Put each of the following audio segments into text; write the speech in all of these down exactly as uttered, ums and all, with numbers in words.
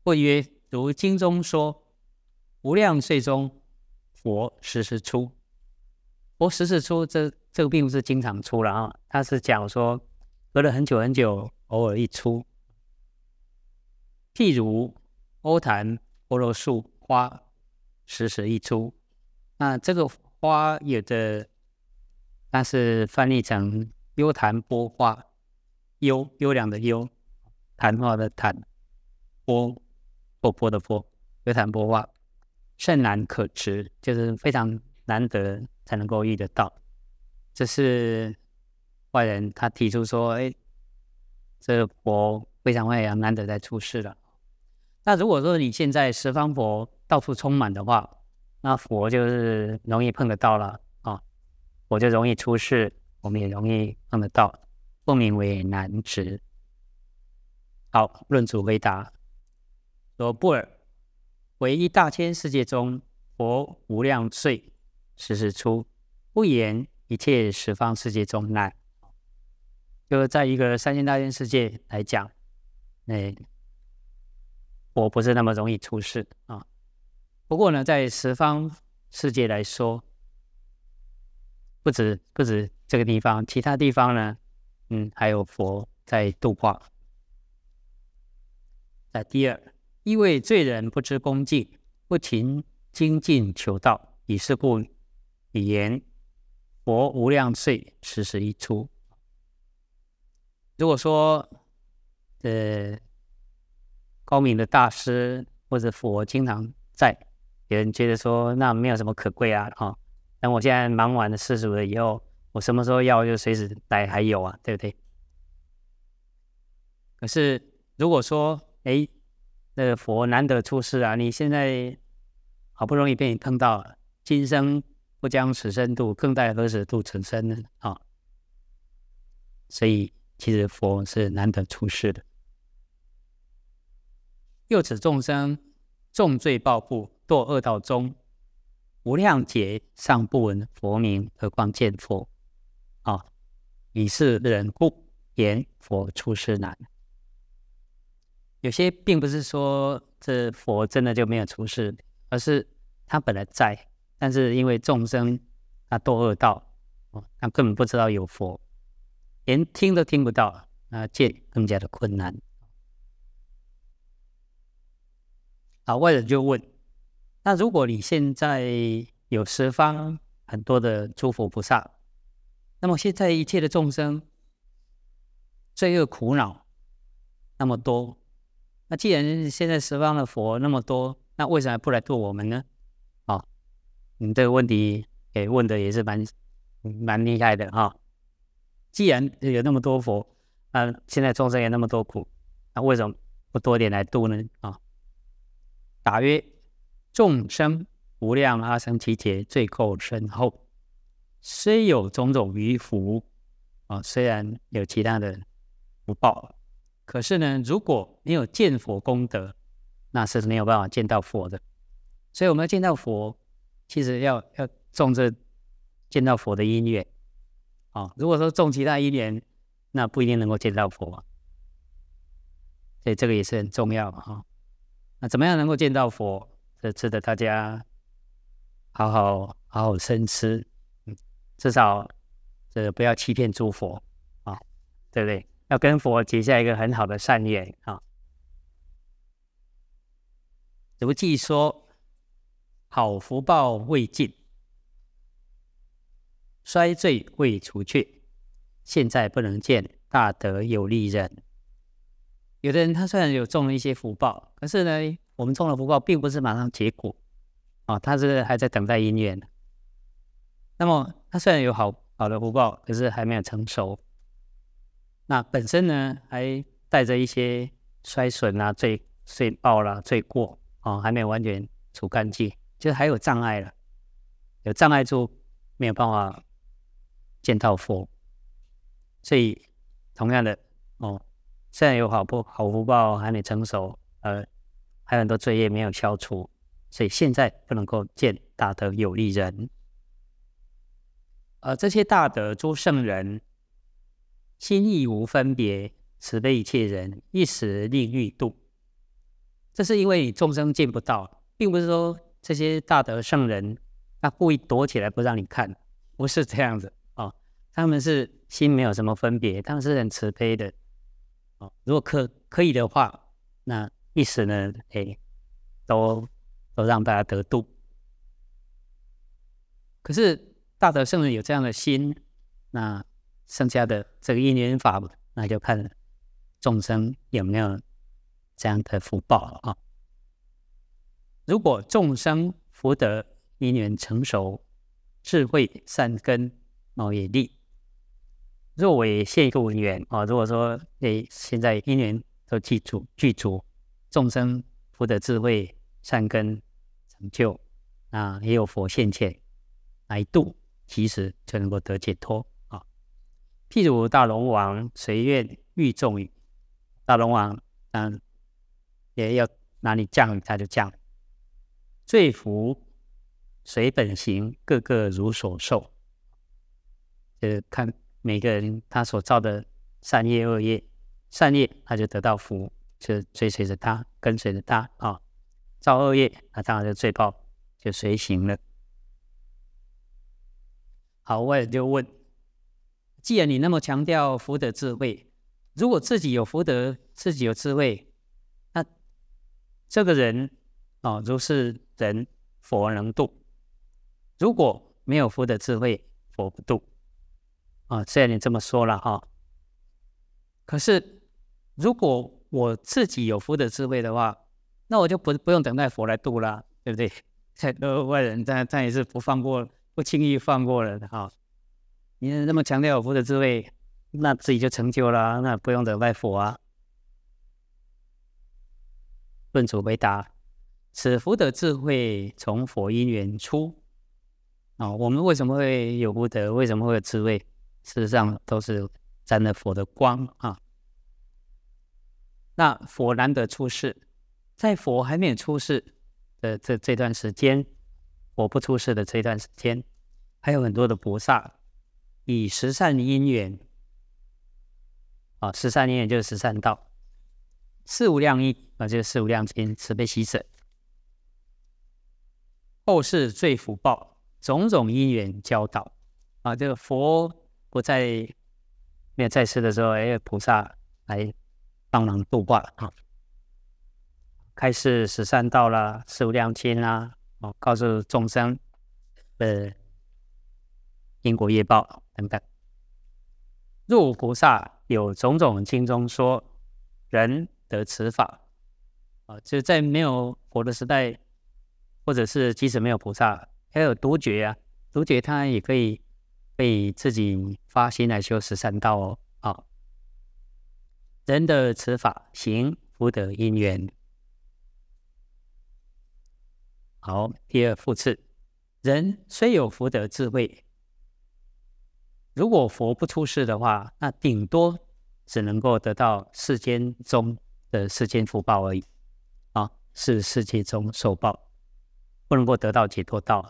问曰：如经中说，无量岁中，佛时时出。佛时时出，这这个并不是经常出了啊，他是讲说隔了很久很久，偶尔一出。譬如欧檀波罗树花，时时一出。那这个花有的，它是翻译成优檀波花，优优良的优，昙花的昙，波波波的波，优檀波花，甚难可持，就是非常难得才能够遇得到。这是外人他提出说，哎，这佛非常非常难得在出世了。那如果说你现在十方佛到处充满的话，那佛就是容易碰得到了啊，佛就容易出世，我们也容易碰得到，不名为难值。好，论主回答说：不尔，唯一大千世界中，佛无量岁，时时出，不言一切十方世界中难。就在一个三千大千世界来讲，哎，佛不是那么容易出世啊。不过呢，在十方世界来说，不止不止这个地方，其他地方呢，嗯，还有佛在度化。在第二，因为罪人不知恭敬，不勤精进求道，以是故语言佛无量岁，时时一出。如果说，呃，高明的大师或者佛经常在，有人觉得说那没有什么可贵啊，哦，等我现在忙完了世俗了以后，我什么时候要就随时来，还有啊，对不对？可是如果说，哎，那个佛难得出世啊，你现在好不容易被你碰到了，今生不将此生度，更待何时度此生呢？啊、哦，所以其实佛是难得出世的。又此众生重罪报复，堕恶道中，无量劫尚不闻佛名，何况见佛？啊、哦，以是人故，言佛出世难。有些并不是说这佛真的就没有出世，而是他本来在，但是因为众生他堕恶道，哦，他根本不知道有佛，连听都听不到，那见更加的困难。好，外人就问：那如果你现在有十方很多的诸佛菩萨，那么现在一切的众生罪恶苦恼那么多，那既然现在十方的佛那么多，那为什么不来度我们呢？啊、哦，你这个问题给问的也是蛮蛮厉害的哈、哦。既然有那么多佛，那、呃、现在众生也那么多苦，那为什么不多点来度呢？啊、哦，答曰：众生无量阿僧祇劫罪垢深厚，虽有种种余福啊、哦，虽然有其他的福报，可是呢，如果没有见佛功德，那是没有办法见到佛的。所以我们要见到佛，其实要要种这见到佛的因缘啊、哦。如果说种其他因缘，那不一定能够见到佛，所以这个也是很重要哈、哦。那怎么样能够见到佛？这值得大家好好好好深思。嗯，至少这不要欺骗诸佛啊、哦，对不对？要跟佛结下一个很好的善缘啊。如记说，好福报未尽，衰罪未除却，现在不能见大德有利人。有的人他虽然有种了一些福报，可是呢，我们种了福报并不是马上结果啊，他是还在等待因缘。那么他虽然有好好的福报，可是还没有成熟，那本身呢还带着一些衰损啊、罪罪报啦、罪过啊，还没有完全除干净，就是还有障碍了，有障碍处没有办法见到佛。所以同样的哦，虽然有好不好福报还没成熟，呃，还有很多罪业没有消除，所以现在不能够见大德有利人。呃，这些大德诸圣人，心意无分别，慈悲一切人，一时令欲度。 这是因为众生见不到，并不是说这些大德圣人他故意躲起来不让你看，不是这样子哦。他们是心没有什么分别，他们是很慈悲的哦。如果可可以的话，那一时呢，哎，都都让大家得度。可是大德圣人有这样的心，那剩下的这个因缘法，那就看众生有没有这样的福报啊。如果众生福德因缘成熟，智慧善根哦也立，若为现度缘哦，如果说诶现在因缘都具足具足，众生福德智慧善根成就啊，也有佛现前来度，其实就能够得解脱啊。譬如大龙王随愿欲众雨，大龙王嗯也要哪里降雨他就降，罪福随本行，个个如所受。就是看每个人他所造的善业恶业，善业他就得到福，就追随着他，跟随着他啊。造恶业，那当然就罪报就随行了。好，我也就问，既然你那么强调福德智慧，如果自己有福德，自己有智慧，那这个人哦，如是人，佛能度；如果没有福德智慧，佛不度。啊，虽然你这么说了哈，可是如果我自己有福德智慧的话，那我就不不用等待佛来度啦，对不对？太多外人但但也是不放过，不轻易放过了的哈。你那么强调有福德智慧，那自己就成就了，那不用等待佛啊。论主回答：此福德智慧从佛因缘出。哦，我们为什么会有福德？为什么会有智慧？事实上都是沾了佛的光啊。那佛难得出世，在佛还没有出世的这这段时间，佛不出世的这段时间，还有很多的菩萨以十善因缘啊，十善因缘就是十善道，四无量义啊，就是四无量心，慈悲喜舍，后世罪福报，种种因缘教导啊。这个佛不在没有在世的时候，哎，菩萨来帮忙度化啊，开示十善道啦，四无量心啦，哦，告诉众生的因果业报等等。若菩萨有种种经中说，人得此法啊，就在没有佛的时代，或者是即使没有菩萨，还有独觉啊，独觉他也可以被自己发心来修十善道哦。啊，人的此法行福德因缘。好，第二复次，人虽有福德智慧，如果佛不出世的话，那顶多只能够得到世间中的世间福报而已啊，是世界中受报，不能够得到解脱道。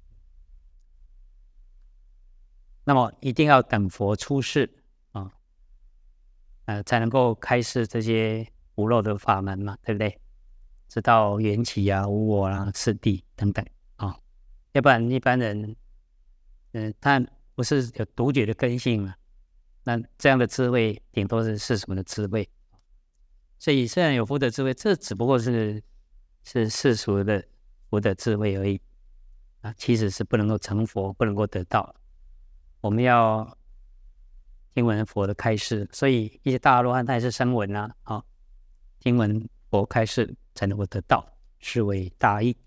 那么一定要等佛出世啊，呃，才能够开示这些无漏的法门嘛，对不对？知道缘起啊、无我啊、次第等等啊，要不然一般人，嗯、呃，他不是有独觉的根性嘛，那这样的智慧顶多是世俗的智慧。所以虽然有福德智慧，这只不过是是世俗的福德智慧而已啊，其实是不能够成佛，不能够得到。我们要听闻佛的开示，所以一些大阿罗汉他也是声闻啊，啊，听闻佛开示才能够得到，是为大义。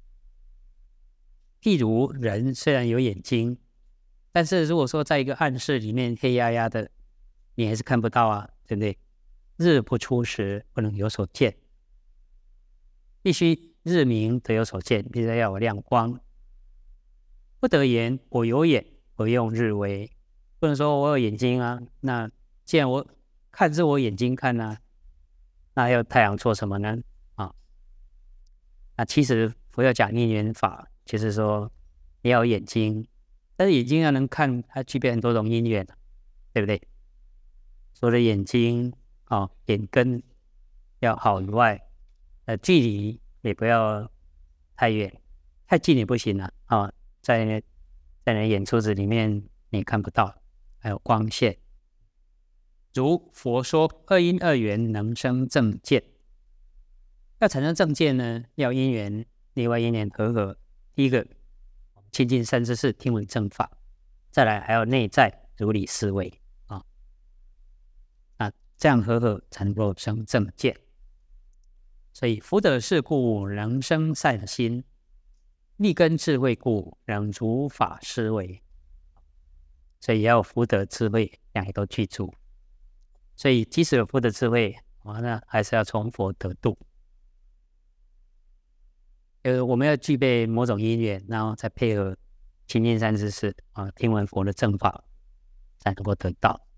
譬如人虽然有眼睛，但是如果说在一个暗室里面黑压压的，你还是看不到啊，对不对？日不出时不能有所见，必须日明得有所见，必须要有亮光。不得言我有眼，我用日为，不能说我有眼睛啊，那既然我看是我眼睛看啊，那要太阳做什么呢？啊，那其实佛要讲因缘法，就是说你要有眼睛，但是眼睛要能看，它具备很多种因缘，对不对？除了眼睛啊、眼根要好以外， 呃，距离也不要太远，太近也不行了啊、哦。在在你眼珠子里面你看不到，还有光线。如佛说二因二缘能生正见，要产生正见呢，要因缘内外因缘和合。第一个亲近善知识，听闻正法，再来还要内在如理思维啊，那这样和合才能够生正见。所以福德是故能生善心，立根智慧故能如法思维。所以要有福德智慧两个都具足。所以即使有福德智慧，啊，那还是要从佛得度。呃，我们要具备某种因缘，然后再配合亲近善知识啊，听闻佛的正法，才能够得到。